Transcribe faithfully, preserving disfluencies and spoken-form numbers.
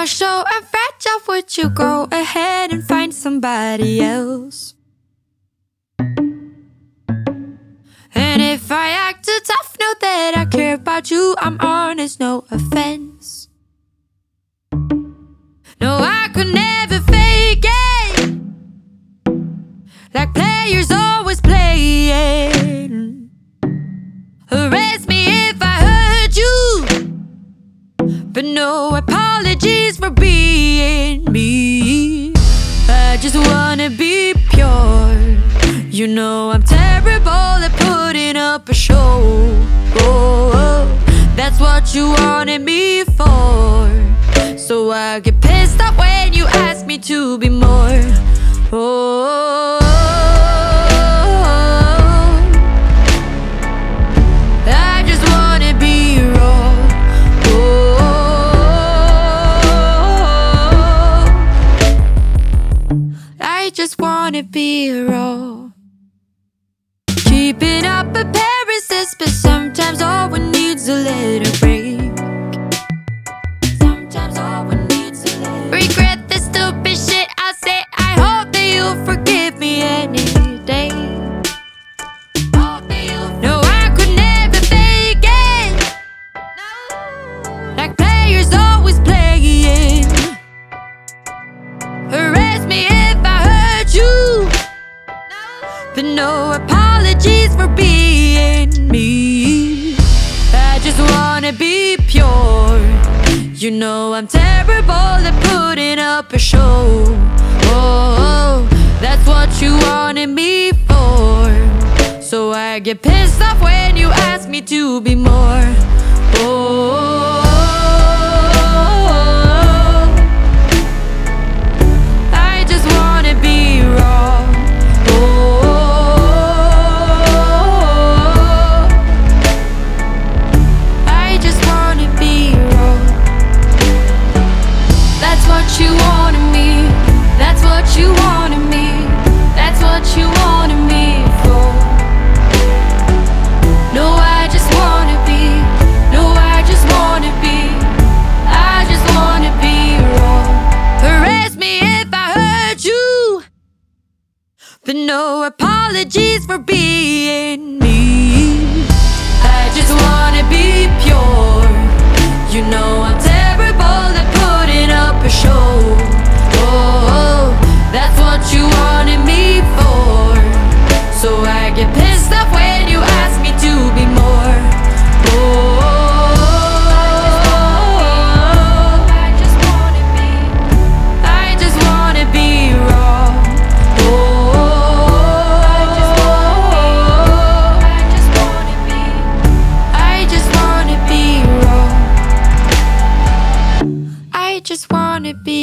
I so I'm fragile, would you go ahead and find somebody else? And if I act too tough, know that I care about you. I'm honest, no offense. No, I could never fake it, like players always playing. Arrest me if I hurt you, but no apologies for being me. I just wanna be pure. You know I'm terrible at putting up a show. Oh, oh, that's what you wanted me for. So I get pissed off when you ask me to be more. Oh, I just wanna be raw. Oh, I just wanna be raw. Keeping up appearances, but sometimes all one needs a little break. Sometimes all one needs a little break. Regret the stupid shit I say. I hope that you'll forgive me any day. No, I could never fake it, like players always playing. Arrest me if I hurt you, but no apologies for being me. I just wanna be pure. You know I'm terrible at putting up a show. Oh, that's what you wanted me for. So I get pissed off when you ask me to be more. Oh, I just wanna be raw. You wanted me, that's what you wanted me, that's what you wanted me for. No, I just wanna be, no, I just wanna be, I just wanna be raw. Arrest me if I hurt you, but no apologies for being me. I just wanna be pure. You know I'm terrible at putting up a show. Oh, that's what you wanted me for. So I get pissed off when you ask me to be more. Oh, I just wanna be, I just wanna be raw. Oh, I just wanna be, I just wanna be raw. I just wanna be